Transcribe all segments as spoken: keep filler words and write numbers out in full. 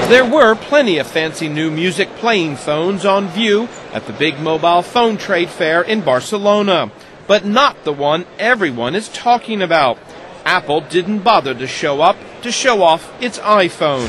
There were plenty of fancy new music playing phones on view at the big mobile phone trade fair in Barcelona, but not the one everyone is talking about. Apple didn't bother to show up to show off its iPhone.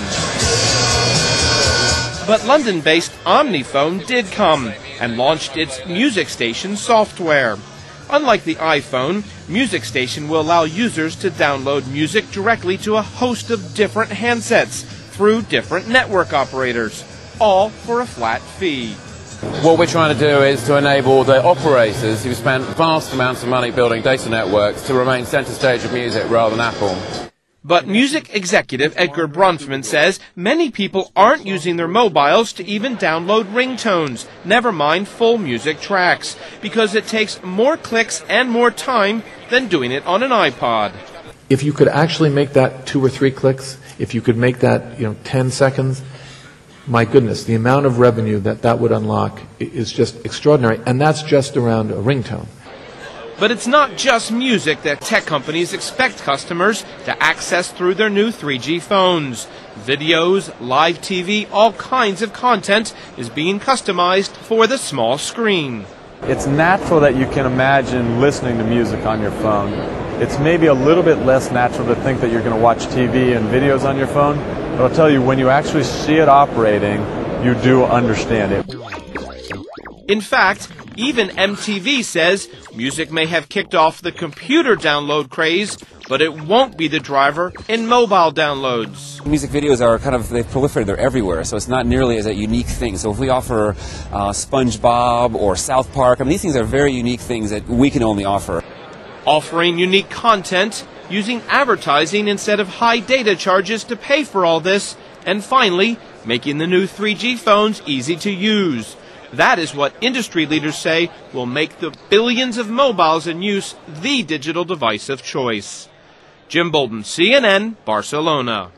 But London-based Omniphone did come and launched its Music Station software. Unlike the iPhone, Music Station will allow users to download music directly to a host of different handsets through different network operators, all for a flat fee. What we're trying to do is to enable the operators who spent vast amounts of money building data networks to remain center stage of music rather than Apple. But music executive Edgar Bronfman says many people aren't using their mobiles to even download ringtones, never mind full music tracks, because it takes more clicks and more time than doing it on an iPod. If you could actually make that two or three clicks, if you could make that, you know, ten seconds, my goodness, the amount of revenue that that would unlock is just extraordinary, and that's just around a ringtone. But it's not just music that tech companies expect customers to access through their new three G phones. Videos, live T V, all kinds of content is being customized for the small screen. It's natural that you can imagine listening to music on your phone. It's maybe a little bit less natural to think that you're going to watch T V and videos on your phone, but I'll tell you, when you actually see it operating, you do understand it. In fact, even M T V says music may have kicked off the computer download craze, but it won't be the driver in mobile downloads. Music videos are kind of, they've proliferated, they're everywhere, so it's not nearly as a unique thing. So if we offer uh, SpongeBob or South Park, I mean, these things are very unique things that we can only offer. Offering unique content, using advertising instead of high data charges to pay for all this, and finally, making the new three G phones easy to use. That is what industry leaders say will make the billions of mobiles in use the digital device of choice. Jim Bolton, C N N, Barcelona.